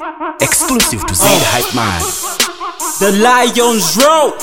Exclusive to Zaid Hype Man. The Lions Row.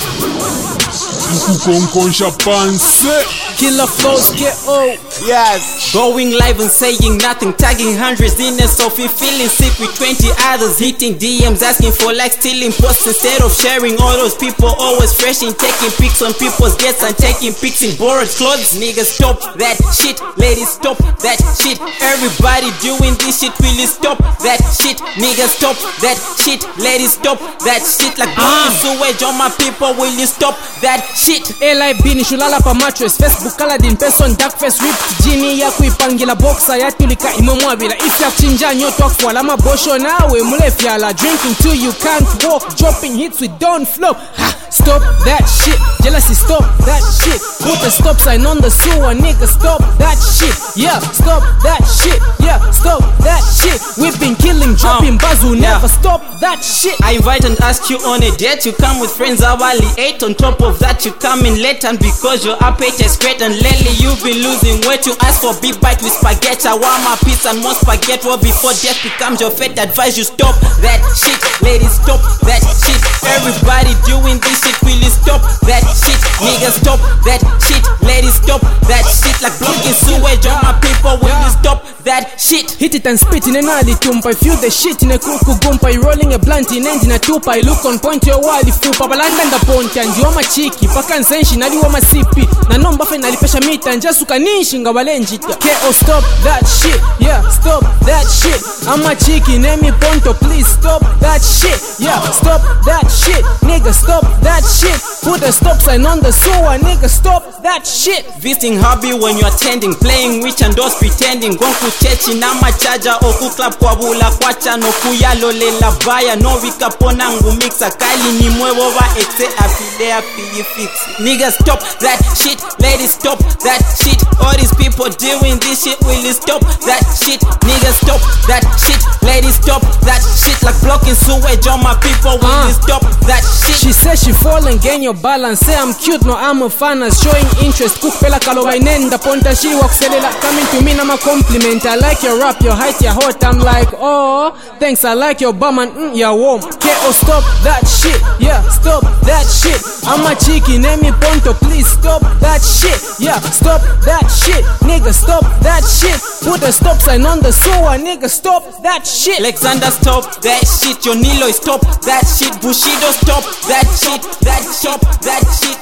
Killer flows get old. Yes. Going live and saying nothing, tagging hundreds in a Sophie, feeling sick with 20 others, hitting DMs, asking for likes, stealing posts instead of sharing. All those people always fresh in taking pics on people's guests and taking pics in borrowed clothes. Niggas, stop that shit. Ladies, stop that shit. Everybody doing this shit, really stop that shit. Niggas, stop that shit. Ladies, stop that shit. Like sewage on my people, will you stop that shit? LIB ni shulala pa mattress, Facebook colored in person, dark face ripped jini ya kuipangila boxa ya tulika imomwabila. If ya chinja nyoto kwa mabosho nawe mulefyala, drinking till you can't walk, dropping hits with don't flow. Stop that shit, jealousy, stop that shit. Put a stop sign on the sewer, nigga, stop that shit. Yeah, stop that shit. Yeah, stop that shit. We've been killing, dropping bazoo, never stop that shit. I invite and ask you on a date, you come with friends hourly 8. On top of that you come in late, and because your appetite is great and lately you've been losing weight, you ask for big bite with spaghetti, warmer pizza and more spaghetti. Well, before death becomes your fate, advise you stop that shit. Ladies, stop that shit. Everybody doing this shit, really stop that shit. Niggas, stop that shit. Ladies, stop that shit. Like blocking sewage on my people, will you stop that shit? Hit it and spit in an alley tumpa. I feel the shit in a kuku gumpa. I rolling a blunt in end in a tupa. I look on point your wall if you pabalanda the point and you ma chiki paka nsenshi nali wa masipi na nomba fe nalipesha mita njasuka nishi ngabalenjita. KO, stop that shit. Yeah, stop that shit. I'm a chiki name ponto, please stop that shit. Yeah, stop that shit. Nigga, stop that shit. Put a stop sign on the sewer, nigga, stop that shit. Visiting hobby when you're attending, playing witch and those pretending. Gonku chechi na machaja oku club kwa bula kwacha no kuyalolela baya no vikapona ngu mixa kali ni mwevo wa exe afidea fili fix. Niggas, stop that shit. Ladies, stop that shit. All these people doing this shit, will you stop that shit? Niggas, stop that shit. Ladies, stop that shit. Like blocking sewage on my people, will you stop that shit? She says she fall and gain your balance. Say I'm cute, no I'm a fan. Showing interest, cook pela kaloba inenda ponta she walks selela. Coming to me na ma compliment. I like your rap, your height, your hot. I'm like, oh, thanks, I like your bum and you're warm. KO, stop that shit. Yeah, stop that shit. I'm a cheeky, name me ponto, please stop that shit. Yeah, stop that shit. Nigga, stop that shit. Put a stop sign on the sewer, nigga, stop that shit. Alexander, stop that shit. Jonilo, stop that shit. Bushido, stop that shit. That shit, that shit.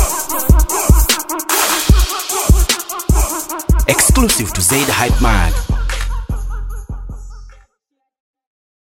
Exclusive to Zaid Hype Man.